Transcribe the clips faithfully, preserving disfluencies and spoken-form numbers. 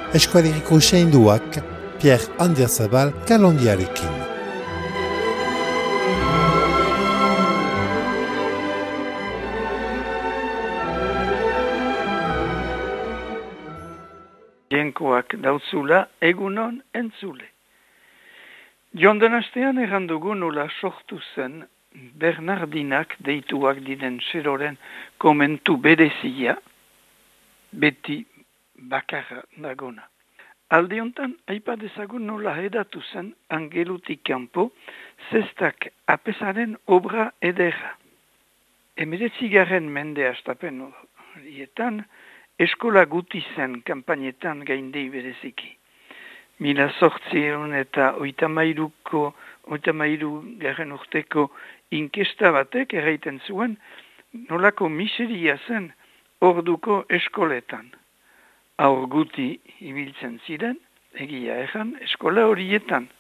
Eskualeriko seinduak Pierre Anderzabal kalondiarekin. Jenkoak dautzula egunon entzule. Jondan astean errandugu nola sortu zen Bernardinak deituak diren seroren komentu berezia, beti bakarra dagona. Aldiontan, aipa dezagun nola edatu zen angelutik kanpo zestak apesaren obra ederra. Emeretzigarren mende astapen horietan, eskola guti zen kampainetan gaindei bereziki. Mila sortzion eta oitamairuko, oitamairu garen urteko inkesta batek erraiten zuen nolako miseria zen orduko eskoletan. Aur guti ibiltzen ziren, egia erran, eskola horietan.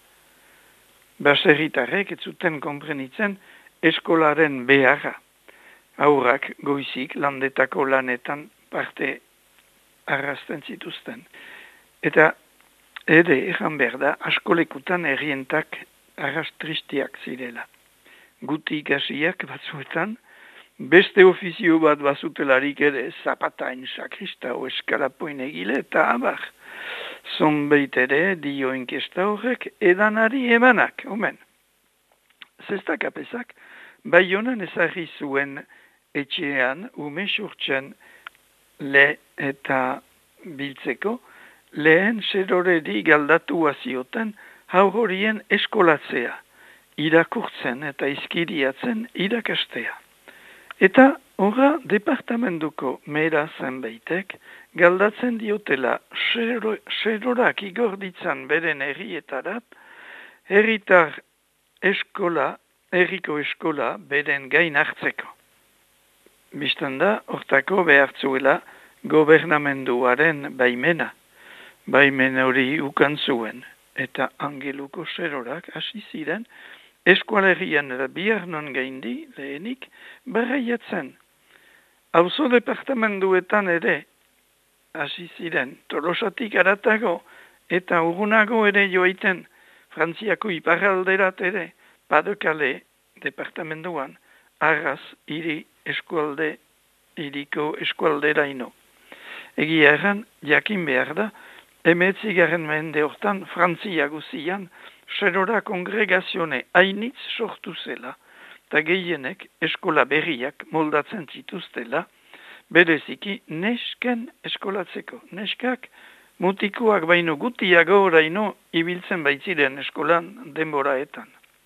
Baserritarrek ez zuten konprenitzen eskolaren beharra. Aurrak goizik landetako lanetan parte arrasten zituzten. Eta ere erran behar da, askolekutan errientak arrastristiak zirela. Guti ikasiak batzuetan, beste ofizio bat bazutelarik ere zapatain sakristao eskalapoin egile eta abar. Zonbeit ere dio inkesta horrek edanari emanak, omen. Zestak apesak, Baionan ezarri zuen etxean ume surtzen le eta biltzeko, lehen seroreri galdatu azioten haur horien eskolatzea, irakurtzen eta izkiriatzen irakastea. Eta horra departamentuko mera zenbaitek galdatzen diotela sero, serorak igorditzan beren herrietarat, herritar eskola, herriko eskola beren gain hartzeko. Bistan da, hortako behartzuela gobernamenduaren baimena. Baimen hori ukan zuen, eta angeluko serorak hasi ziren, eskualerian eta biharnon gaindi lehenik barraiatzen. Auzo departamenduetan ere hasi ziren Tolosatik aratago eta urgunago ere joaiten Frantziako iparralderat ere Padokale departamenduan arraz hiri eskualde hiriko eskualderaino. Egia erran jakin behar da emetzigarren mende hortan Frantzia guzian serora kongregazione hainitz sortu zela, eta gehienek eskola berriak moldatzen zituztela, bereziki nesken eskolatzeko. Neskak mutikoak baino gutiago oraino ibiltzen baitziren eskolan denboraetan.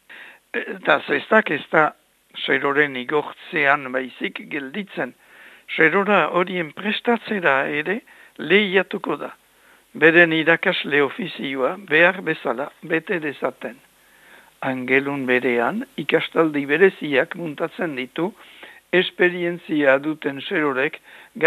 Eta zestak ez da seroren igortzean baizik gelditzen, serora horien prestatzera ere lehiatuko da. Beren irakasle ofizioa behar bezala bete dezaten. Angelun berean ikastaldi bereziak muntatzen ditu, esperientzia duten serorek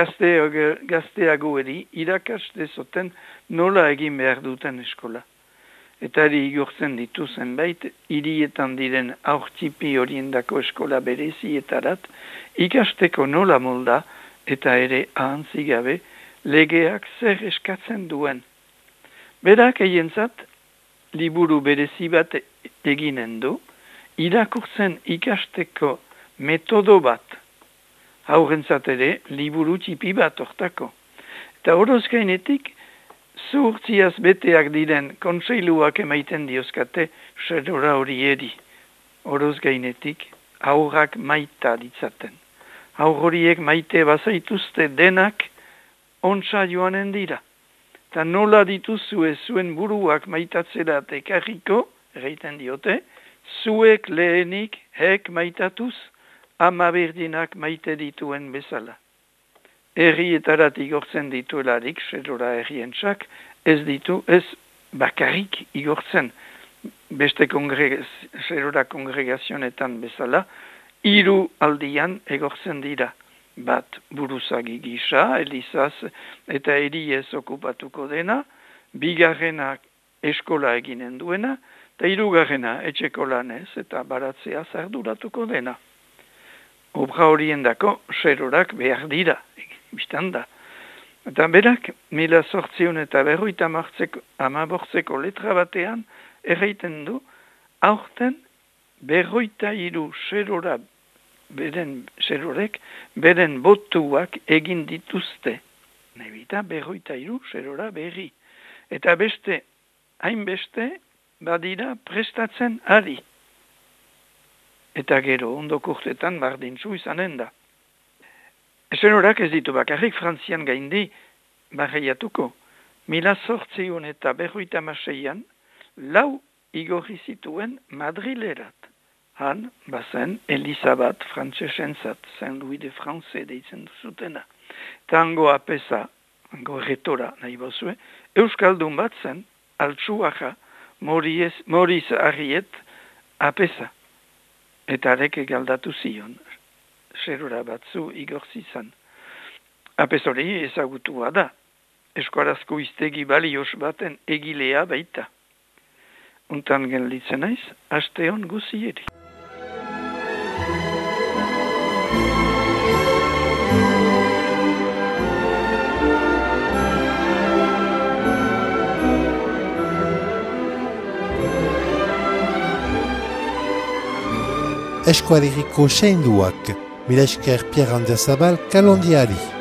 gazteagoeri irakas dezoten nola egin behar duten eskola. Eta eri igortzen ditu zenbait, hirietan diren aurtzipi horiendako eskola berezietarat, ikasteko nola molda eta ere ahantzigabe, legeak zer eskatzen duen. Berak eientzat, liburu berezi bat eginen du, irakurtzen ikasteko metodo bat, haurentzat ere liburu txipi bat hortako. Eta horoz gainetik, zuhurtziaz beteak diren kontseiluak emaiten diozkate serora horieri. Horoz gainetik, haurrak maita ditzaten. Haur horiek maite bazaituzte denak, ontsa joanen dira. Ta nola dituzue zuen buruak maitatzera tekarriko, erraiten diote, zuek lehenik hek maitatuz, ama berdinak maite dituen bezala. Herrietarat igortzen dituelarik, serora herrientsak, ez ditu, ez bakarrik igortzen. Beste kongre, serora kongregazionetan bezala, hiru aldian egortzen dira. Bat buruzagi gisa, elizaz eta eriez okupatuko dena, bigarrena eskola eginen duena, eta hirugarrena etxeko lanez eta baratzea zarduratuko dena. Obra horiendako serorak behar dira, biztan da. Eta berak, mila sortzion eta berroita amabortzeko letra batean, erraiten du, aurten berroita iru serora, beren serorek, beren botuak egin dituzte. Nebita berroita iru serora berri. Eta beste, hainbeste, badira prestatzen ari. Eta gero, ondoko urtetan bardintzu izanen da. Serorak ez ditu bakarrik Frantzian gaindi barreiatuko. Mila sortzion eta berroita maseian, lau igorri zituen Madrilerat. Han, bazen, Elizabat frantzesentzat, Saint Louis de France deitzen zutena. Tango apesa, tango retora nahi bozue, Euskaldun bat zen, Altsuaja, Moriz Arriet apesa. Eta arek egaldatu zion, serora batzu igorzi zan. Apesori ezagutua da, eskuarazko iztegi balios baten egilea baita. Untan gelditzen naiz, aste hon guzieri. Eskualeriko seinduak, mila esker Pierre Andersabal kalondiari.